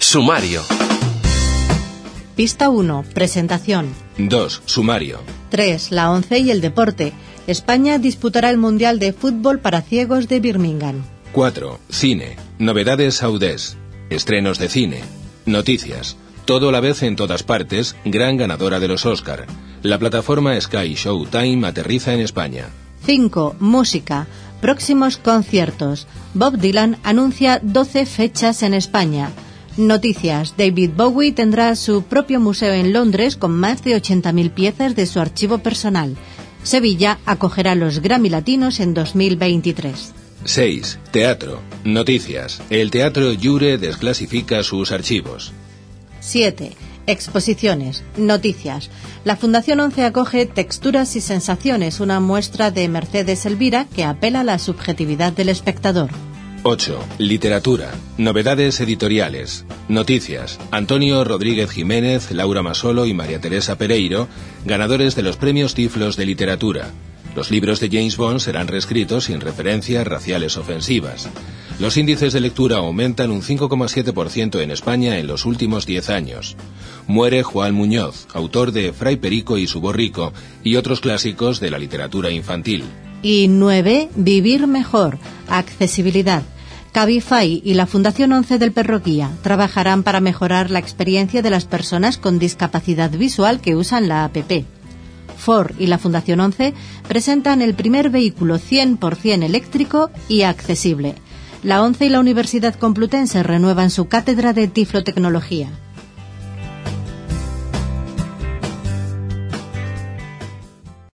Sumario. Pista 1. Presentación. 2. Sumario. 3. La ONCE y el deporte. España disputará el Mundial de Fútbol para Ciegos de Birmingham. 4. Cine. Novedades Audés. Estrenos de cine. Noticias. Todo a la vez en todas partes, gran ganadora de los Oscar. La plataforma Sky Showtime aterriza en España. 5. Música. Próximos conciertos. Bob Dylan anuncia 12 fechas en España. Noticias. David Bowie tendrá su propio museo en Londres con más de 80.000 piezas de su archivo personal. Sevilla acogerá los Grammy Latinos en 2023. 6. Teatro. Noticias. El Teatro Llure desclasifica sus archivos. 7. Exposiciones. Noticias. La Fundación ONCE acoge Texturas y Sensaciones, una muestra de Mercedes Elvira que apela a la subjetividad del espectador. 8. Literatura. Novedades editoriales. Noticias. Antonio Rodríguez Jiménez, Laura Masolo y María Teresa Pereiro, ganadores de los premios Tiflos de Literatura. Los libros de James Bond serán reescritos sin referencias raciales ofensivas. Los índices de lectura aumentan un 5,7% en España en los últimos 10 años. Muere Juan Muñoz, autor de Fray Perico y su borrico y otros clásicos de la literatura infantil. Y 9. Vivir mejor. Accesibilidad. Cabify y la Fundación ONCE del Perro Guía trabajarán para mejorar la experiencia de las personas con discapacidad visual que usan la APP. Ford y la Fundación ONCE presentan el primer vehículo 100% eléctrico y accesible. La ONCE y la Universidad Complutense renuevan su cátedra de tiflotecnología.